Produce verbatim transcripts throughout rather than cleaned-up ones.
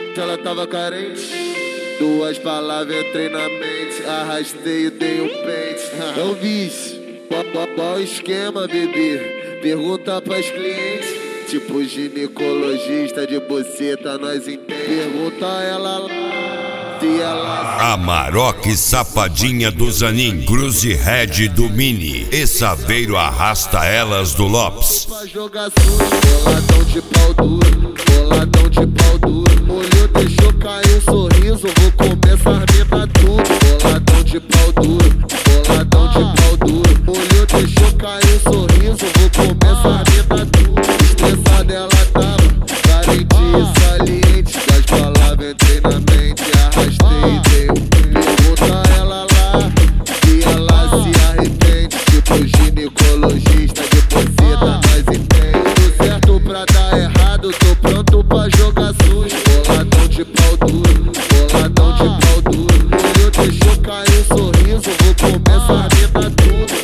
Ela tava carente, duas palavras entrei na mente, arrastei e dei um pente. É o vício, qual, qual, qual o esquema, bebê? Pergunta pras clientes, tipo ginecologista de buceta, nós entende. Pergunta ela lá, se ela... Amarok Safadinha do Zanin, Cruze Red do Mini e Saveiro arrasta elas do Lopes. Pra jogar sujo, boladão de pau duro, boladão de pau duro. Olhou, deixou cair um sorriso, vou começar a mina tudo. Boladão de pau duro, boladão de pau duro. Olhou, deixou cair um sorriso, vou começar a mina tudo. Estressada ela tava, carente e saliente, das palavras entrei na mente, arrastei e dei um. Pergunta ela lá, se ela se arrepende, tipo ginecologista de buceta, nós entende. Tô certo pra dar errado, tô pronto pra jogar sujo. Boladão de pau duro, boladão de pau duro. Olhou, deixou cair um sorriso, vou começar a mina tudo.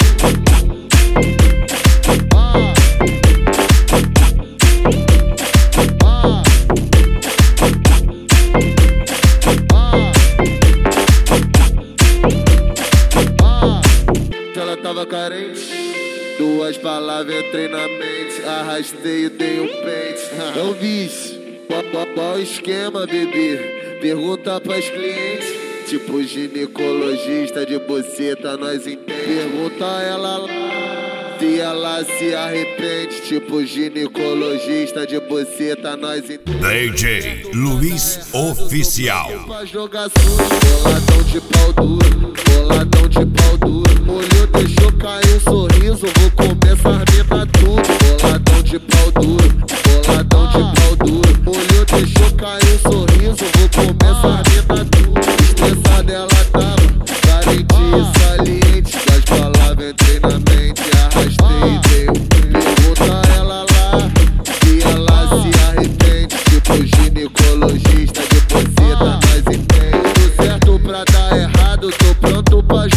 Ah. Ah. Ah. Ela tava carente, duas palavras entrei na mente, arrastei e dei um pente. É o vício, qual, qual, qual o esquema, bebê? Pergunta pras clientes, tipo ginecologista de buceta, nós entende. Pergunta ela lá, se ela se arrepende, tipo ginecologista de buceta, nós entende. D J Luiz Oficial. Pra jogar sujo, boladão de pau duro, boladão de pau duro. Olhou, deixou cair um sorriso, vou começar a mina tudo. Boladão de pau duro, boladão de pau duro. Olhou, deixou cair um sorriso, vou começar a mina tudo. Estressada ela tava, carente e saliente, das palavras entrei na mente, arrastei e dei um. Pergunta ela lá, se ela se arrepende, tipo ginecologista de buceta, nós entende. Tô certo pra dar errado, tô pronto pra